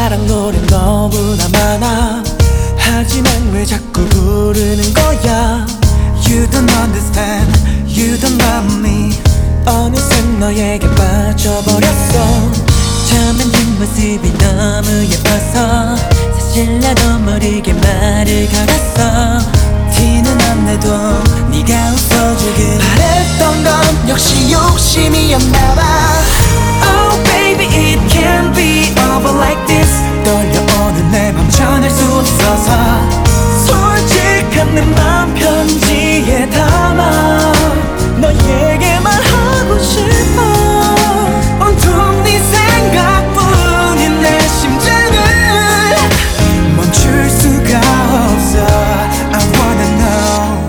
사랑 노래 너무나 많아. 하지만 왜 자꾸 부르는 거야. You don't understand, you don't love me. 어느새 너에게 빠져버렸어. 처음엔 뒷모습이 너무 예뻐서 사실 나도 모르게 말을 걸었어. 티는 안 내도 네가 웃어주길 바랬던 건 역시 욕심이었나봐. Oh baby it can't be over like this. 떨려오는 내 맘 전할 수 없어서 솔직한 내 맘 편지에 담아 너에게 말하고 싶어. 온통 네 생각뿐인 내 심장을 멈출 수가 없어. I wanna know.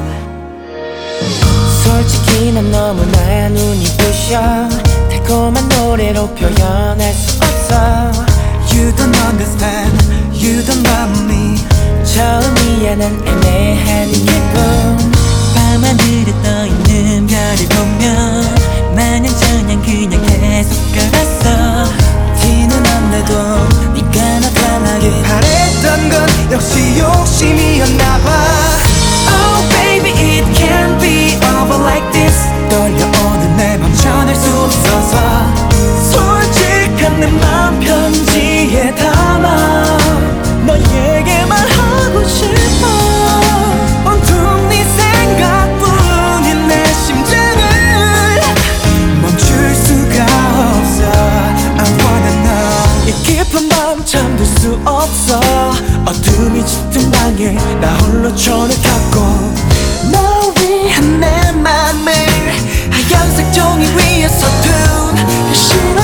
솔직히 난 너무나 눈이 부셔. 달콤한 노래로 표현할 수 없어. You don't understand, you don't love me. 처음이야 난 애매한 기분. 밤하늘에 떠있는 별을 보며 마냥 저냥 그냥 계속 걸었어. 티는 안 내도 네가 나타나길 바랬던 건 역시 욕심이었나봐. Oh baby it can't be over like this. 떨려오는 내 맘 전할 수 없어서 솔직한 내 맘 편지에 담아 너에게 말하고 싶어. 온통 네 생각뿐인 내 심장을 멈출 수가 없어. I wanna know. 이 깊은 밤 잠들 수 없어. 어둠이 짙은 방에 나 홀로 손을 켜고 너 위한 내 맘을 하얀색 종이 위에 서툰 그